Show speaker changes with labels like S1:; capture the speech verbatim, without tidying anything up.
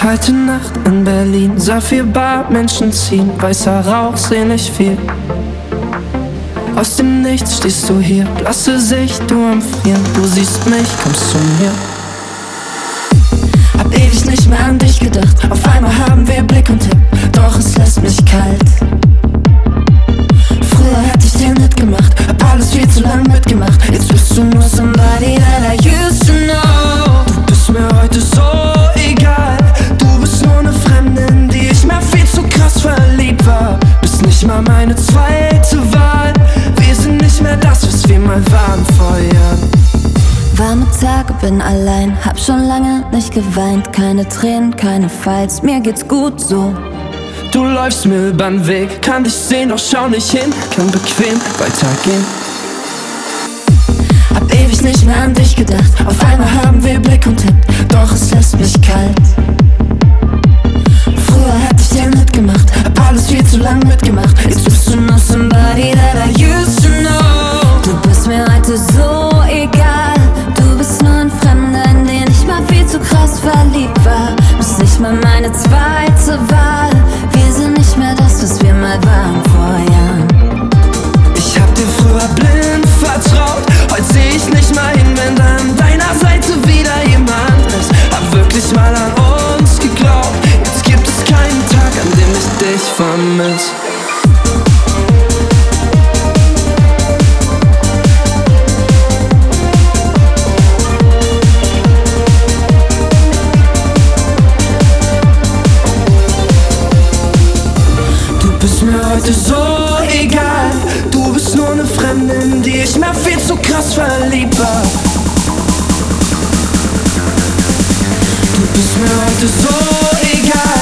S1: Kalte Nacht in Berlin, Saphirbar, Menschen ziehen, weißer Rauch, seh nicht viel. Aus dem Nichts stehst du hier, blasse Sicht, du am Frieren. Du siehst mich, kommst zu mir.
S2: Hab ewig nicht mehr an dich gedacht, auf einmal haben wir Blick und Tipp, doch es lässt mich kalt. Früher hätte ich den Hit gemacht, hab alles viel zu lang mitgemacht. Jetzt bist du nur somebody that I used to know.
S1: Du bist mir heute so egal, du bist nur ne Fremde, in die ich mal viel zu krass verliebt war. Bist nicht mal meine zweite Wahl, wir sind nicht mehr das, was wir mal waren vor Jahren.
S2: Warme Tage, bin allein, hab schon lange nicht geweint. Keine Tränen, keine Fights, mir geht's gut so.
S1: Du läufst mir übern Weg, kann dich sehen, doch schau nicht hin. Kann bequem weitergehen.
S2: Hab ewig nicht mehr an dich gedacht, auf einmal haben wir Blick und Tipp, doch es lässt mich kalt. Früher hätte ich den Hit gemacht, hab alles viel zu lang mitgemacht. Jetzt bist du nur somebody that I used to know. Du bist mir heute so egal, du bist nur ein Fremder, in den ich mal viel zu krass verliebt war. Bist nicht mal meine zweite Wahl, wir sind nicht mehr das, was wir mal waren vor Jahren.
S1: Ich hab dir früher blind vertraut, heute seh ich nicht mal hin, wenn da an deiner Seite wieder jemand ist. Hab wirklich mal an uns geglaubt, jetzt gibt es keinen Tag, an dem ich dich vermiss. Du bist mir heute so egal, du bist nur ne Fremde, in die ich mal viel zu krass verliebt war. Du bist mir heute so egal.